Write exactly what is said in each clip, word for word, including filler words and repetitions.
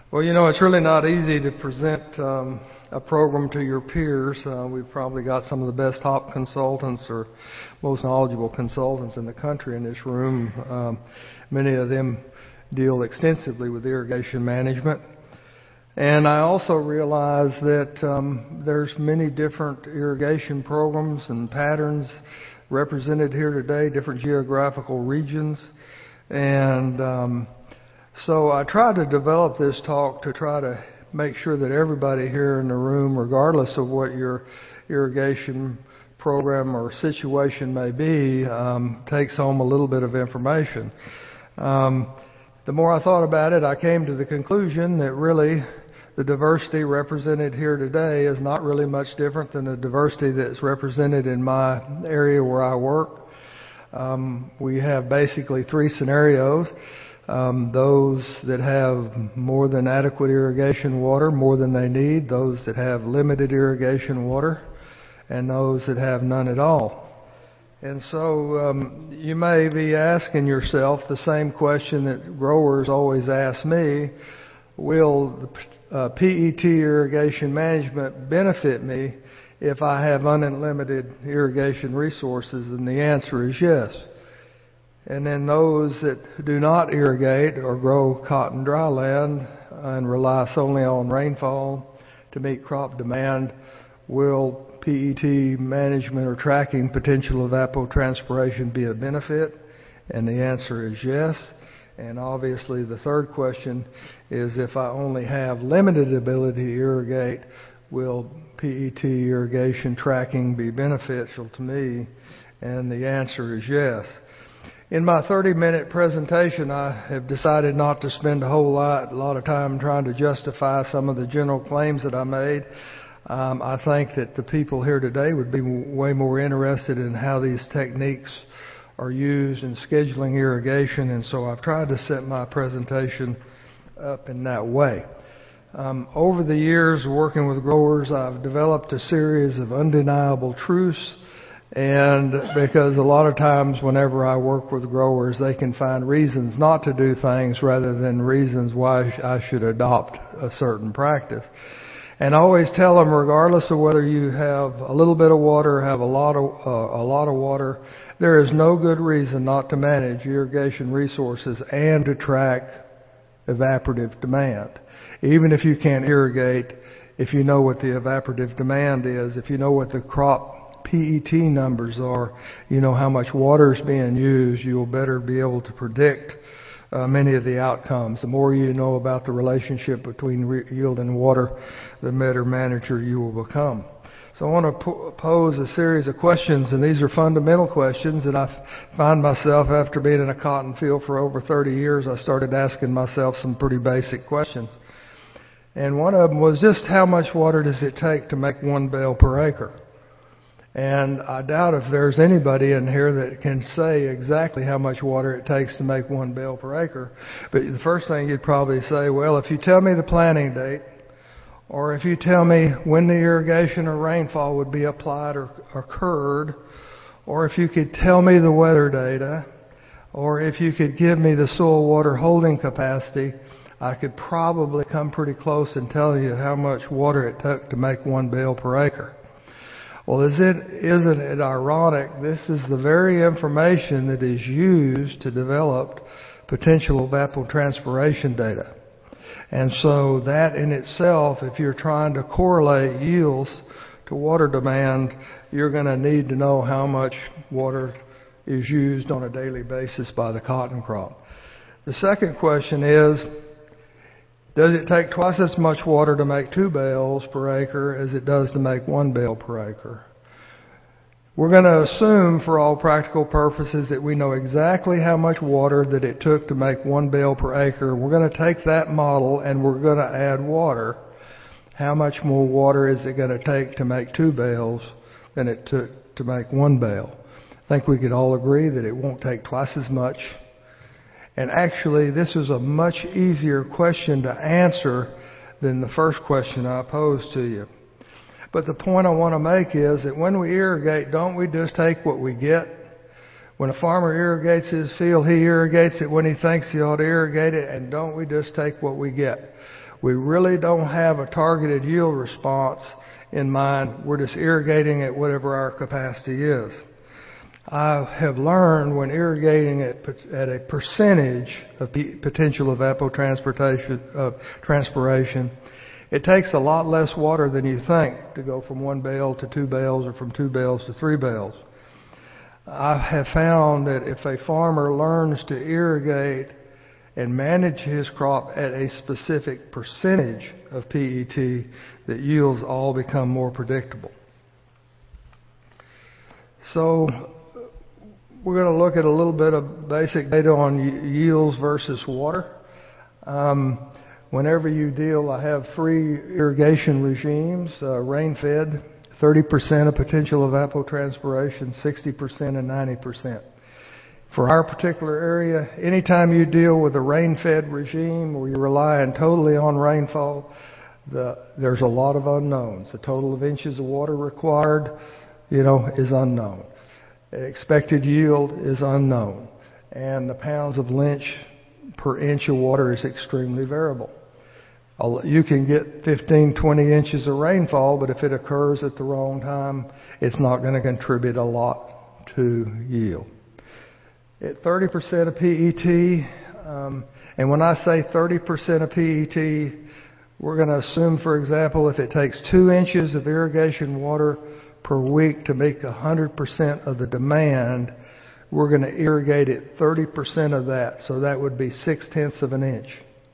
Well, you know, it's really not easy to present um, a program to your peers. Uh, we've probably got some of the best top consultants or most knowledgeable consultants in the country in this room. Um, many of them deal extensively with irrigation management. And I also realize that um, there's many different irrigation programs and patterns represented here today, different geographical regions. And um, so I tried to develop this talk to try to make sure that everybody here in the room, regardless of what your irrigation program or situation may be, um, takes home a little bit of information. Um, the more I thought about it, I came to the conclusion that really the diversity represented here today is not really much different than the diversity that's represented in my area where I work. Um, we have basically three scenarios. Um, those that have more than adequate irrigation water, more than they need, those that have limited irrigation water, and those that have none at all. And so um, you may be asking yourself the same question that growers always ask me: will the uh, P E T irrigation management benefit me if I have unlimited irrigation resources? And the answer is yes. And then those that do not irrigate or grow cotton dryland and rely solely on rainfall to meet crop demand, will P E T management or tracking potential evapotranspiration be a benefit? And the answer is yes. And obviously the third question is, if I only have limited ability to irrigate, will P E T irrigation tracking be beneficial to me? And the answer is yes. In my thirty minute presentation, I have decided not to spend a whole lot, a lot of time trying to justify some of the general claims that I made. Um, I think that the people here today would be way more interested in how these techniques are used in scheduling irrigation, and so I've tried to set my presentation up in that way. Um, over the years working with growers, I've developed a series of undeniable truths. And because a lot of times whenever I work with growers, they can find reasons not to do things rather than reasons why I should adopt a certain practice. And I always tell them, regardless of whether you have a little bit of water or have a lot of uh, a lot of water, there is no good reason not to manage irrigation resources and to track evaporative demand. Even if you can't irrigate, if you know what the evaporative demand is, if you know what the crop P E T numbers are, you know how much water is being used, you'll better be able to predict uh, many of the outcomes. The more you know about the relationship between re- yield and water, the better manager you will become. So I want to po- pose a series of questions, and these are fundamental questions, and I find myself, after being in a cotton field for over thirty years, I started asking myself some pretty basic questions. And one of them was just, how much water does it take to make one bale per acre? And I doubt if there's anybody in here that can say exactly how much water it takes to make one bale per acre. But the first thing you'd probably say, well, if you tell me the planting date, or if you tell me when the irrigation or rainfall would be applied or occurred, or if you could tell me the weather data, or if you could give me the soil water holding capacity, I could probably come pretty close and tell you how much water it took to make one bale per acre. Well, is it, isn't it ironic? This is the very information that is used to develop potential evapotranspiration data. And so that in itself, if you're trying to correlate yields to water demand, you're going to need to know how much water is used on a daily basis by the cotton crop. The second question is, does it take twice as much water to make two bales per acre as it does to make one bale per acre? We're going to assume, for all practical purposes, that we know exactly how much water that it took to make one bale per acre. We're going to take that model and we're going to add water. How much more water is it going to take to make two bales than it took to make one bale? I think we could all agree that it won't take twice as much. And actually, this is a much easier question to answer than the first question I posed to you. But the point I want to make is that when we irrigate, don't we just take what we get? When a farmer irrigates his field, he irrigates it when he thinks he ought to irrigate it, and don't we just take what we get? We really don't have a targeted yield response in mind. We're just irrigating at whatever our capacity is. I have learned when irrigating at, at a percentage of potential evapotranspiration, uh, transpiration, it takes a lot less water than you think to go from one bale to two bales or from two bales to three bales. I have found that if a farmer learns to irrigate and manage his crop at a specific percentage of P E T, that yields all become more predictable. So we're going to look at a little bit of basic data on yields versus water. Um, whenever you deal, I have three irrigation regimes, uh, rain-fed, thirty percent of potential evapotranspiration, sixty percent and ninety percent. For our particular area, anytime you deal with a rain-fed regime where you're relying totally on rainfall, the, there's a lot of unknowns. The total of inches of water required, you know, is unknown. Expected yield is unknown. And the pounds of lynch per inch of water is extremely variable. You can get fifteen, twenty inches of rainfall, but if it occurs at the wrong time, it's not going to contribute a lot to yield. At thirty percent of P E T, um, and when I say thirty percent of P E T, we're going to assume, for example, if it takes two inches of irrigation water per week to make one hundred percent of the demand, we're going to irrigate at thirty percent of that, so that would be six-tenths of an inch.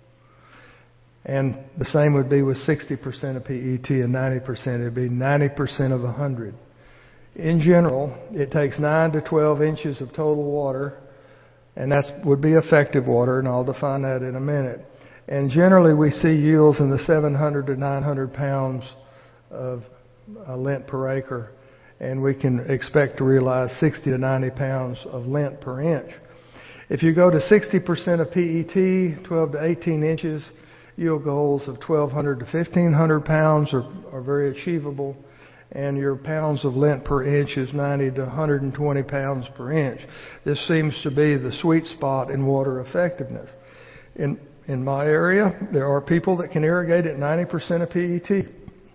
And the same would be with sixty percent of P E T and ninety percent. It would be ninety percent of one hundred. In general, it takes nine to twelve inches of total water, and that would be effective water, and I'll define that in a minute. And generally, we see yields in the seven hundred to nine hundred pounds of uh, lint per acre, and we can expect to realize sixty to ninety pounds of lint per inch. If you go to sixty percent of P E T, twelve to eighteen inches, yield goals of twelve hundred to fifteen hundred pounds are, are very achievable, and your pounds of lint per inch is ninety to one hundred twenty pounds per inch. This seems to be the sweet spot in water effectiveness. In, in my area, there are people that can irrigate at ninety percent of P E T.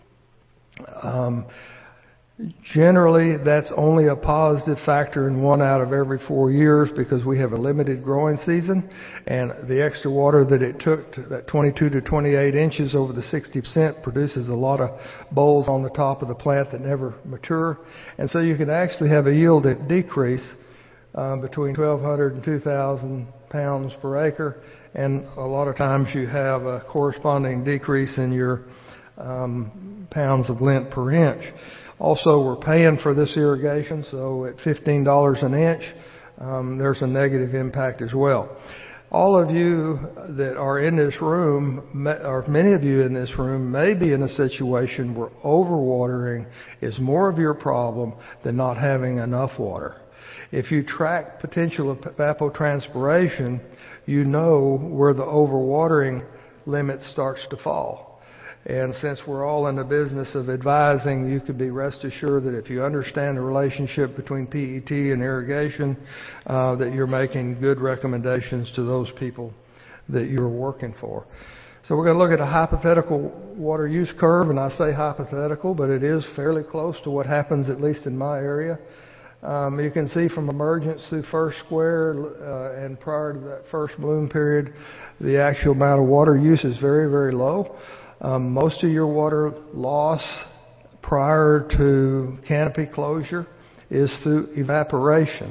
Um, Generally, that's only a positive factor in one out of every four years because we have a limited growing season, and the extra water that it took, to, that twenty-two to twenty-eight inches over the sixty percent, produces a lot of bolls on the top of the plant that never mature. And so you can actually have a yield that decrease um, between twelve hundred and two thousand pounds per acre, and a lot of times you have a corresponding decrease in your um, pounds of lint per inch. Also, we're paying for this irrigation, so at fifteen dollars an inch, um, there's a negative impact as well. All of you that are in this room, or many of you in this room, may be in a situation where overwatering is more of your problem than not having enough water. If you track potential evapotranspiration, you know where the overwatering limit starts to fall. And since we're all in the business of advising, you can be rest assured that if you understand the relationship between P E T and irrigation, uh, that you're making good recommendations to those people that you're working for. So we're going to look at a hypothetical water use curve, and I say hypothetical, but it is fairly close to what happens, at least in my area. Um, you can see from emergence through first square uh, and prior to that first bloom period, the actual amount of water use is very, very low. Um, most of your water loss prior to canopy closure is through evaporation.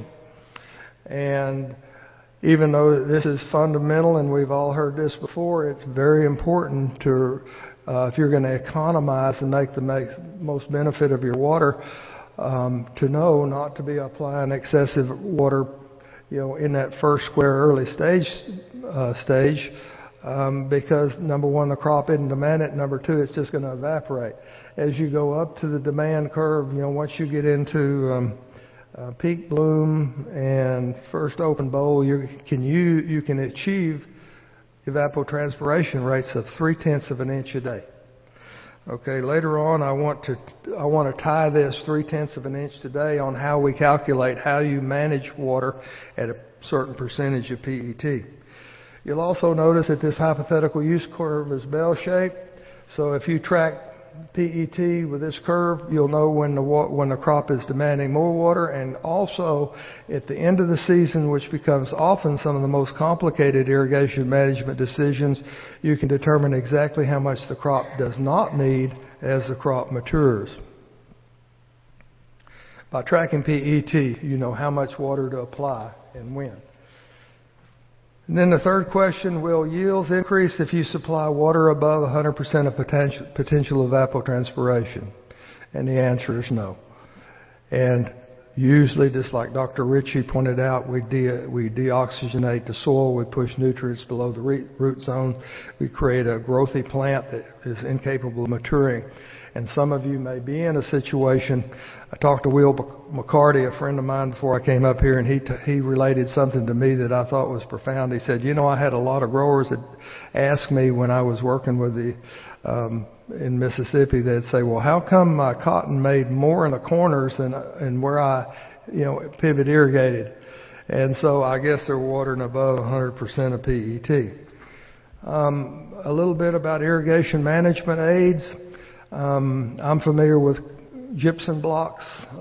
And even though this is fundamental, and we've all heard this before, it's very important to, uh, if you're going to economize and make the make, most benefit of your water, um, to know not to be applying excessive water, you know, in that first square early stage uh, stage. Um, because, number one, the crop isn't demanded. Number two, it's just going to evaporate. As you go up to the demand curve, you know, once you get into um, uh, peak bloom and first open bowl, you can you you can achieve evapotranspiration rates of three tenths of an inch a day. Okay. Later on, I want to I want to tie this three tenths of an inch today on how we calculate how you manage water at a certain percentage of P E T. You'll also notice that this hypothetical use curve is bell-shaped. So if you track P E T with this curve, you'll know when the wa- when the crop is demanding more water, and also at the end of the season, which becomes often some of the most complicated irrigation management decisions, you can determine exactly how much the crop does not need as the crop matures. By tracking P E T, you know how much water to apply and when. And then the third question, will yields increase if you supply water above one hundred percent of potential, potential evapotranspiration? And the answer is no. And usually, just like Doctor Ritchie pointed out, we, de- we deoxygenate the soil, we push nutrients below the re- root zone, we create a growthy plant that is incapable of maturing. And some of you may be in a situation. I talked to Will McCarty, a friend of mine, before I came up here, and he t- he related something to me that I thought was profound. He said, you know, I had a lot of growers that asked me when I was working with the um, in Mississippi, they'd say, well, how come my cotton made more in the corners than, than where I, you know, pivot irrigated? And so I guess they're watering above one hundred percent of P E T. Um, a little bit about irrigation management aids. Um, I'm familiar with gypsum blocks.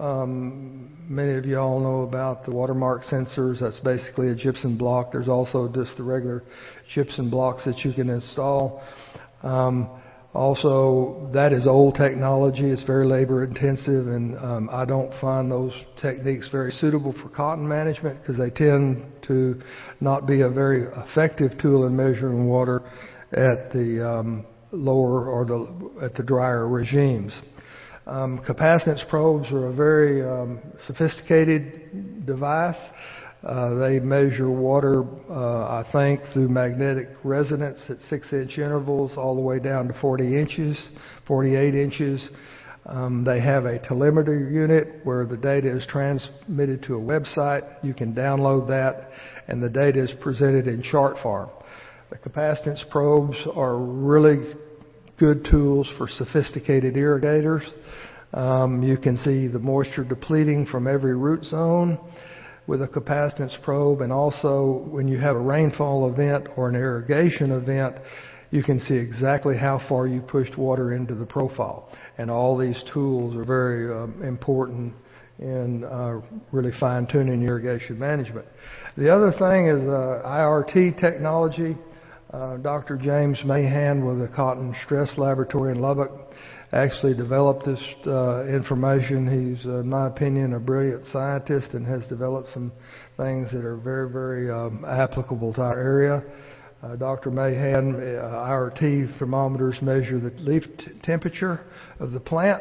Um, many of you all know about the watermark sensors. That's basically a gypsum block. There's also just the regular gypsum blocks that you can install. Um, also, that is old technology. It's very labor intensive, and um, I don't find those techniques very suitable for cotton management because they tend to not be a very effective tool in measuring water at the um, lower or the at the drier regimes. Um, capacitance probes are a very um, sophisticated device. Uh, they measure water, uh, I think, through magnetic resonance at six-inch intervals all the way down to forty inches, forty-eight inches. Um, they have a telemetry unit where the data is transmitted to a website. You can download that, and the data is presented in chart form. The capacitance probes are really good tools for sophisticated irrigators. Um, you can see the moisture depleting from every root zone with a capacitance probe, and also when you have a rainfall event or an irrigation event, you can see exactly how far you pushed water into the profile. And all these tools are very um, important in uh, really fine-tuning irrigation management. The other thing is uh, I R T technology. Uh, Doctor James Mahan with the Cotton Stress Laboratory in Lubbock actually developed this uh, information. He's, uh, in my opinion, a brilliant scientist and has developed some things that are very, very um, applicable to our area. Uh, Doctor Mahan, uh, I R T thermometers measure the leaf t- temperature of the plant,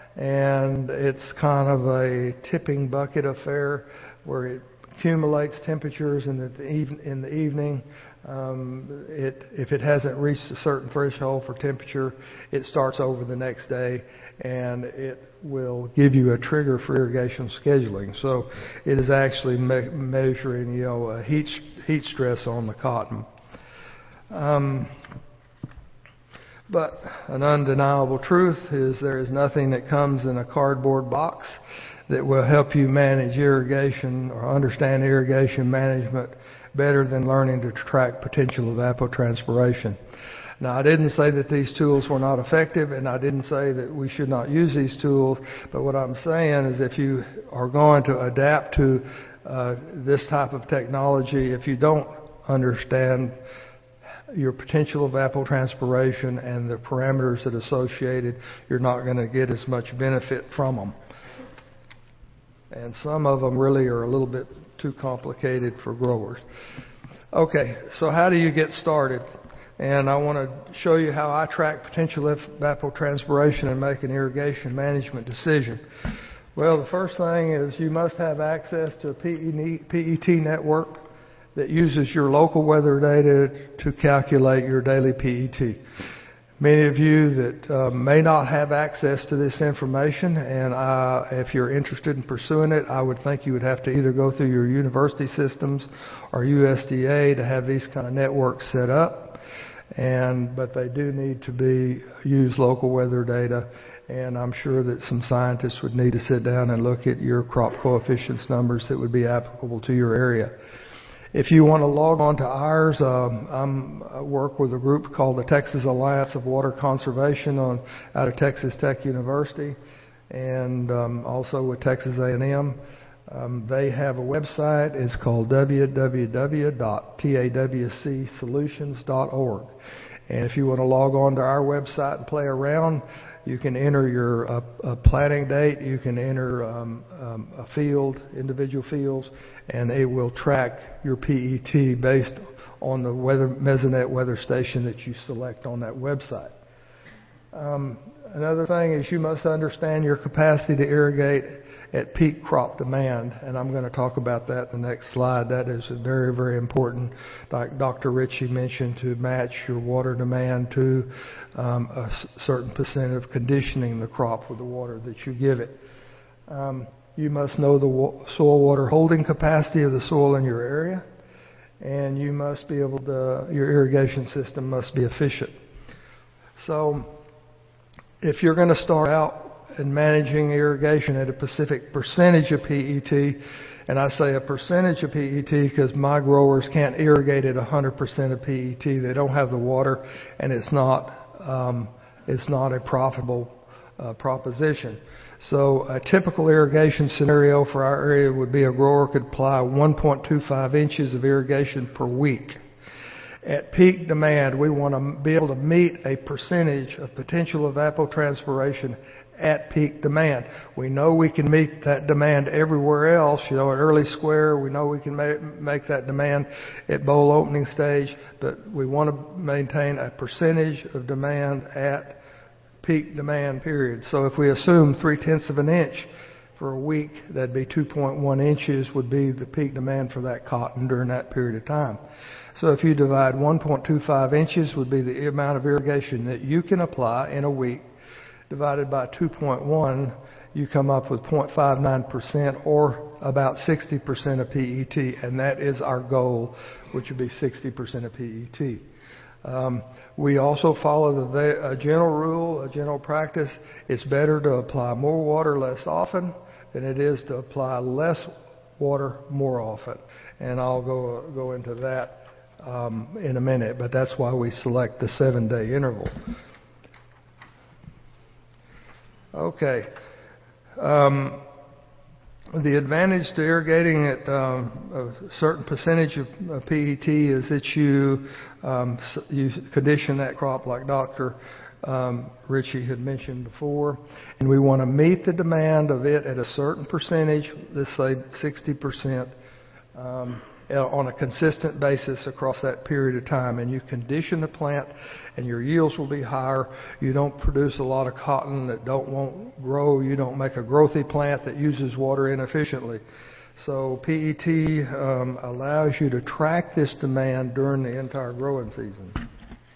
and it's kind of a tipping bucket affair where it accumulates temperatures, and at the even, in the evening, um, it, if it hasn't reached a certain threshold for temperature, it starts over the next day, and it will give you a trigger for irrigation scheduling. So it is actually me- measuring, you know, a heat heat stress on the cotton. Um, but an undeniable truth is there is nothing that comes in a cardboard box that will help you manage irrigation or understand irrigation management better than learning to track potential evapotranspiration. Now, I didn't say that these tools were not effective, and I didn't say that we should not use these tools, but what I'm saying is if you are going to adapt to uh, this type of technology, if you don't understand your potential evapotranspiration and the parameters that are associated, you're not going to get as much benefit from them. And some of them really are a little bit too complicated for growers. Okay, so how do you get started? And I want to show you how I track potential evapotranspiration and make an irrigation management decision. Well, the first thing is you must have access to a P E T network that uses your local weather data to calculate your daily P E T. Many of you that uh, may not have access to this information, and uh, if you're interested in pursuing it, I would think you would have to either go through your university systems or U S D A to have these kind of networks set up. And but they do need to be use local weather data, and I'm sure that some scientists would need to sit down and look at your crop coefficients numbers that would be applicable to your area. If you want to log on to ours, um, I'm, I work with a group called the Texas Alliance of Water Conservation on, out of Texas Tech University, and um, also with Texas A and M. Um, they have a website. It's called w w w dot t a w c solutions dot org. And if you want to log on to our website and play around, you can enter your uh, uh, planting date, you can enter um, um, a field, individual fields, and it will track your P E T based on the weather, Mesonet weather station that you select on that website. Um, another thing is you must understand your capacity to irrigate at peak crop demand, and I'm going to talk about that in the next slide. That is very, very important, like Doctor Ritchie mentioned, to match your water demand to um, a certain percent of conditioning the crop with the water that you give it. Um, you must know the wa- soil water holding capacity of the soil in your area, and you must be able to, your irrigation system must be efficient. So if you're going to start out in managing irrigation at a specific percentage of P E T, and I say a percentage of P E T because my growers can't irrigate at one hundred percent of P E T. They don't have the water, and it's not um, it's not a profitable uh, proposition. So a typical irrigation scenario for our area would be a grower could apply one point two five inches of irrigation per week. At peak demand, we want to be able to meet a percentage of potential evapotranspiration at peak demand. We know we can meet that demand everywhere else. You know, at early square, we know we can ma- make that demand at bowl opening stage, but we want to maintain a percentage of demand at peak demand period. So if we assume three-tenths of an inch for a week, that'd be two point one inches would be the peak demand for that cotton during that period of time. So if you divide one point two five inches would be the amount of irrigation that you can apply in a week, divided by two point one, you come up with zero point five nine percent or about sixty percent of P E T, and that is our goal, which would be sixty percent of P E T. Um, we also follow the a general rule, a general practice. It's better to apply more water less often than it is to apply less water more often, and I'll go go into that um, in a minute, but that's why we select the seven-day interval. Okay. Um, the advantage to irrigating at um, a certain percentage of, of P E T is that you um, you condition that crop like Doctor Um, Ritchie had mentioned before, and we want to meet the demand of it at a certain percentage, let's say sixty percent, um, on a consistent basis across that period of time. And you condition the plant, and your yields will be higher. You don't produce a lot of cotton that don't won't grow. You don't make a growthy plant that uses water inefficiently. So P E T um, allows you to track this demand during the entire growing season.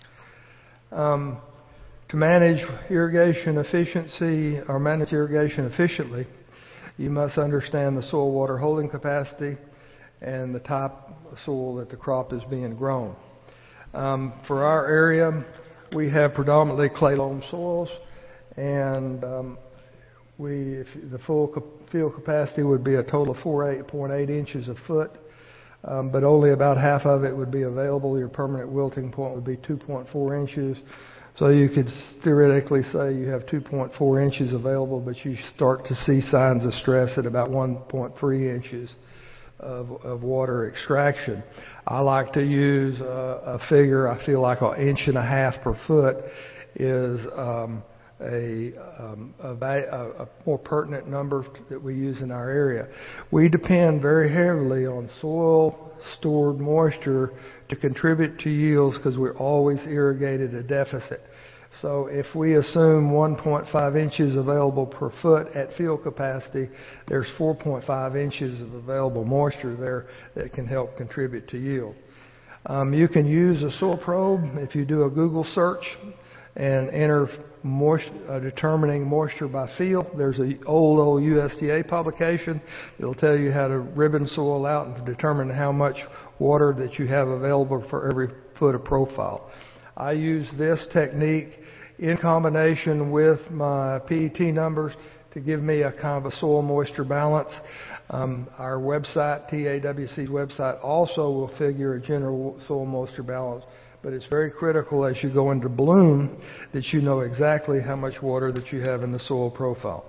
Um, to manage irrigation efficiency or manage irrigation efficiently, you must understand the soil water holding capacity and the type of soil that the crop is being grown. Um, for our area, we have predominantly clay loam soils, and um, we if the full field capacity would be a total of four point eight inches a foot, um, but only about half of it would be available. Your permanent wilting point would be two point four inches. So you could theoretically say you have two point four inches available, but you start to see signs of stress at about one point three inches of, of water extraction. I like to use a, a figure, I feel like an inch and a half per foot is um, a, um, a, a more pertinent number that we use in our area. We depend very heavily on soil stored moisture to contribute to yields because we're always irrigated a deficit. So if we assume one point five inches available per foot at field capacity, there's four point five inches of available moisture there that can help contribute to yield. Um, you can use a soil probe if you do a Google search and enter moisture, uh, determining moisture by field. There's an old, old U S D A publication. It'll tell you how to ribbon soil out and determine how much water that you have available for every foot of profile. I use this technique in combination with my P E T numbers to give me a kind of a soil moisture balance. Um, our website, T A W C's website, also will figure a general soil moisture balance. But it's very critical as you go into bloom that you know exactly how much water that you have in the soil profile.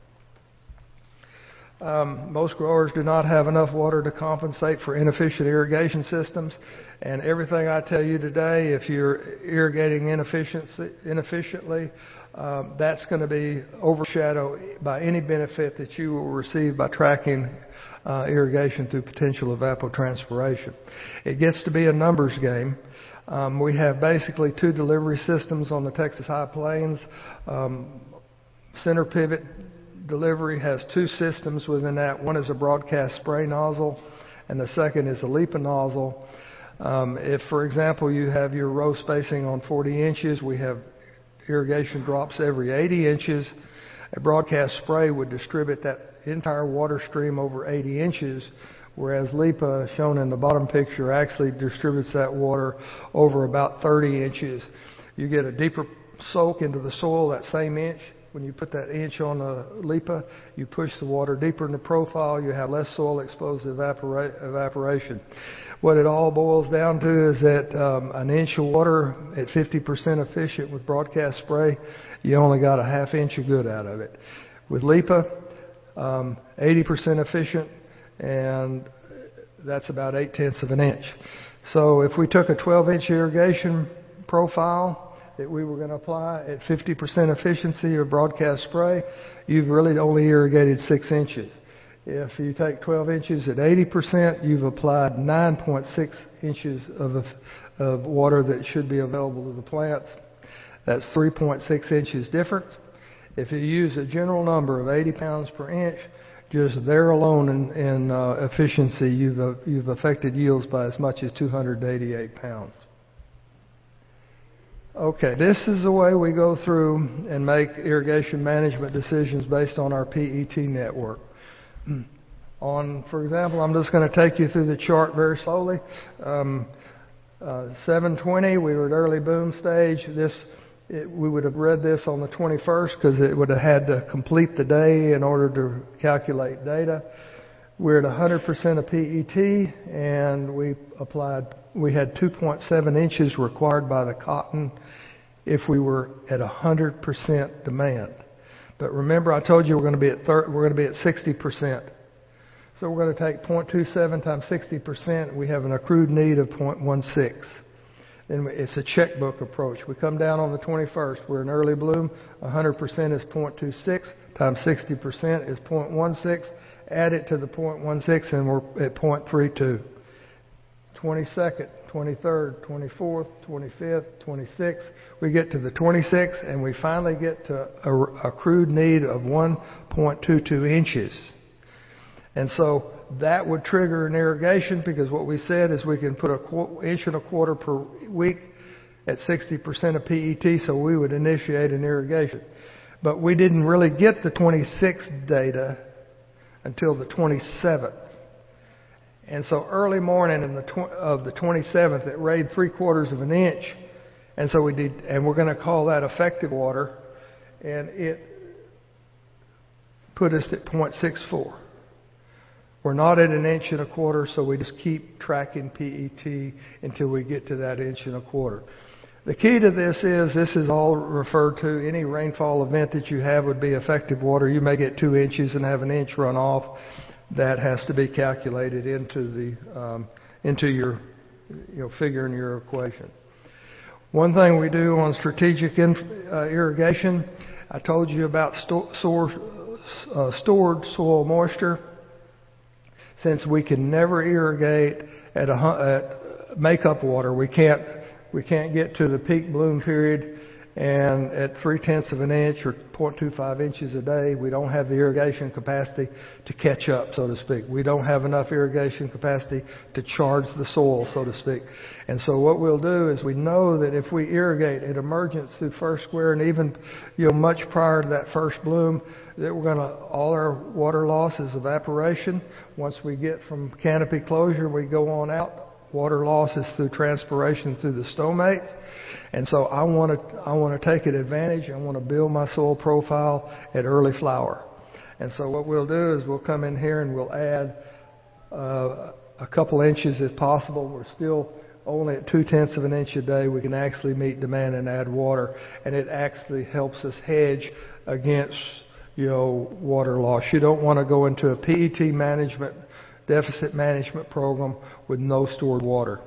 Um, most growers do not have enough water to compensate for inefficient irrigation systems. And everything I tell you today, if you're irrigating inefficiently, um, that's going to be overshadowed by any benefit that you will receive by tracking uh, irrigation through potential evapotranspiration. It gets to be a numbers game. Um, we have basically two delivery systems on the Texas High Plains. Um, center pivot delivery has two systems within that. One is a broadcast spray nozzle, and the second is a LIPA nozzle. Um, if, for example, you have your row spacing on forty inches, we have irrigation drops every eighty inches. A broadcast spray would distribute that entire water stream over eighty inches, whereas LIPA, shown in the bottom picture, actually distributes that water over about thirty inches. You get a deeper soak into the soil that same inch. When you put that inch on the LIPA, you push the water deeper in the profile, you have less soil exposed to evapora- evaporation. What it all boils down to is that um, an inch of water at fifty percent efficient with broadcast spray, you only got a half inch of good out of it. With LIPA, um, eighty percent efficient, and that's about eight tenths of an inch. So if we took a twelve inch irrigation profile that we were going to apply at fifty percent efficiency of broadcast spray, you've really only irrigated six inches. If you take twelve inches at eighty percent, you've applied nine point six inches of, of water that should be available to the plants. That's three point six inches difference. If you use a general number of eighty pounds per inch, just there alone in, in uh, efficiency, you've, uh, you've affected yields by as much as two hundred eighty-eight pounds. Okay, this is the way we go through and make irrigation management decisions based on our P E T network. On, for example, I'm just going to take you through the chart very slowly. Um, uh, seven twenty, we were at early boom stage. This, it, we would have read this on the twenty-first because it would have had to complete the day in order to calculate data. We're at one hundred percent of P E T, and we applied. We had two point seven inches required by the cotton if we were at one hundred percent demand. But remember, I told you we're going to be at thir- we're going to be at sixty percent. So we're going to take zero point two seven times sixty percent. We have an accrued need of zero point one six. And it's a checkbook approach. We come down on the twenty-first. We're in early bloom. one hundred percent is zero point two six times sixty percent is zero point one six. Add it to the zero point one six, and we're at zero point three two. twenty-second, twenty-third, twenty-fourth, twenty-fifth, twenty-sixth. We get to the twenty-sixth, and we finally get to a accrued need of one point two two inches. And so that would trigger an irrigation, because what we said is we can put an qu- inch and a quarter per week at sixty percent of P E T, so we would initiate an irrigation. But we didn't really get the twenty-sixth data until the twenty-seventh. And so early morning in the tw- of the twenty-seventh, it rained three quarters of an inch. And so we did, and we're going to call that effective water, and it put us at zero point six four. We're not at an inch and a quarter, so we just keep tracking P E T until we get to that inch and a quarter. The key to this is, this is all referred to, any rainfall event that you have would be effective water. You may get two inches and have an inch run off. That has to be calculated into the um, into your you know figure in your equation. One thing we do on strategic inf- uh, irrigation, I told you about sto- store, uh, stored soil moisture. Since we can never irrigate at, a, at makeup water, we can't we can't get to the peak bloom period, and at three tenths of an inch or zero point two five inches a day, we don't have the irrigation capacity to catch up, so to speak. We don't have enough irrigation capacity to charge the soil, so to speak. And so what we'll do is we know that if we irrigate at emergence through first square, and even you know much prior to that first bloom, that we're going to, all our water loss is evaporation. Once we get from canopy closure, we go on out. Water loss is through transpiration through the stomates. And so I want to I want to take advantage. I want to build my soil profile at early flower. And so what we'll do is we'll come in here and we'll add uh, a couple inches if possible. We're still only at two-tenths of an inch a day. We can actually meet demand and add water, and it actually helps us hedge against, you know, water loss. You don't want to go into a P E T management, deficit management program with no stored water.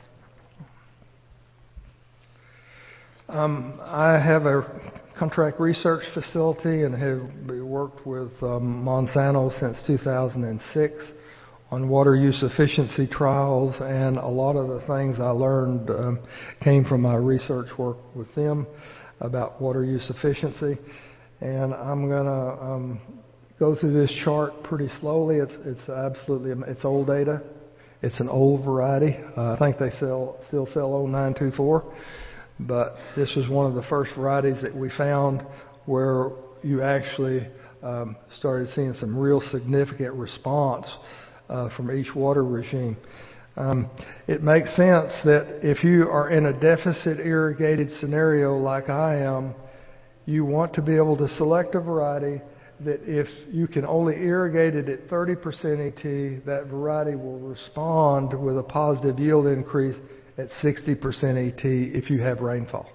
Um, I have a contract research facility and have worked with um, Monsanto since two thousand six on water use efficiency trials, and a lot of the things I learned um, came from my research work with them about water use efficiency. And I'm going to um, go through this chart pretty slowly. It's, it's absolutely, it's old data. It's an old variety. Uh, I think they sell, still sell oh nine two four. But this was one of the first varieties that we found where you actually um, started seeing some real significant response uh, from each water regime. Um, it makes sense that if you are in a deficit irrigated scenario like I am, you want to be able to select a variety that if you can only irrigate it at thirty percent E T, that variety will respond with a positive yield increase at sixty percent E T if you have rainfall.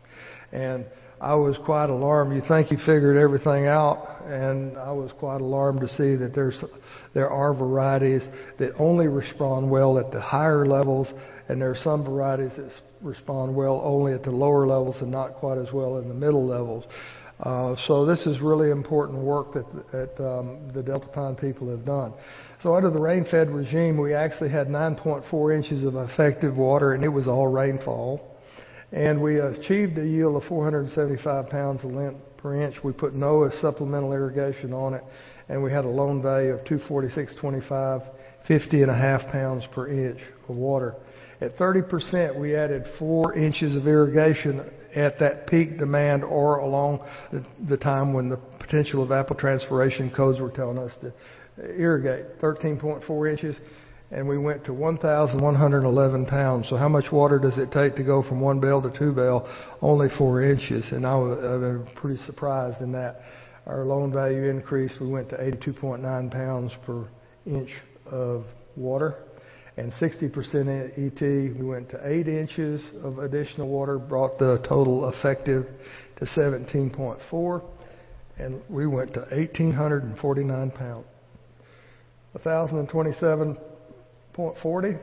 And I was quite alarmed. You think you figured everything out, and I was quite alarmed to see that there's there are varieties that only respond well at the higher levels, and there are some varieties that respond well only at the lower levels and not quite as well in the middle levels. Uh, so this is really important work that, that um, the Delta Pine people have done. So under the rain-fed regime, we actually had nine point four inches of effective water, and it was all rainfall. And we achieved a yield of four hundred seventy-five pounds of lint per inch. We put no supplemental irrigation on it, and we had a loan value of two forty-six twenty-five, fifty and a half pounds per inch of water. At thirty percent, we added four inches of irrigation at that peak demand or along the, the time when the potential evapotranspiration codes were telling us to irrigate, thirteen point four inches, and we went to one thousand one hundred eleven pounds. So how much water does it take to go from one bale to two bale? Only four inches, and I was, I was pretty surprised in that. Our loan value increased. We went to eighty-two point nine pounds per inch of water, and sixty percent E T. We went to eight inches of additional water, brought the total effective to seventeen point four, and we went to one thousand eight hundred forty-nine pounds. one thousand twenty-seven point four zero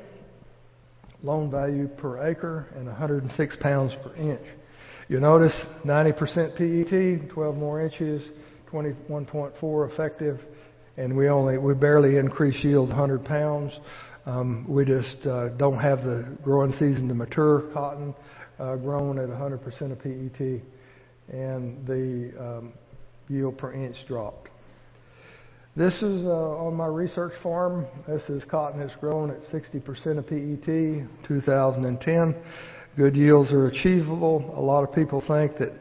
loan value per acre, and one hundred six pounds per inch. You notice ninety percent P E T, twelve more inches, twenty-one point four effective, and we only we barely increase yield one hundred pounds. Um, we just uh, don't have the growing season to mature cotton uh, grown at one hundred percent of P E T, and the um, yield per inch dropped. This is uh, on my research farm. This is cotton that's grown at sixty percent of P E T, two thousand ten. Good yields are achievable. A lot of people think that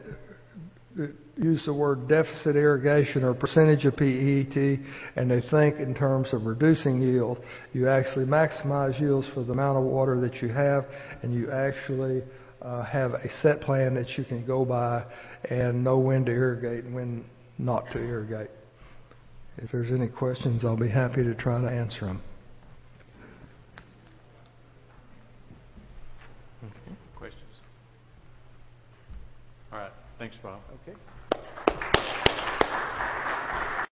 use the word deficit irrigation or percentage of P E T, and they think in terms of reducing yield. You actually maximize yields for the amount of water that you have, and you actually uh, have a set plan that you can go by and know when to irrigate and when not to irrigate. If there's any questions, I'll be happy to try to answer them. Okay. Questions? All right. Thanks, Bob. Okay.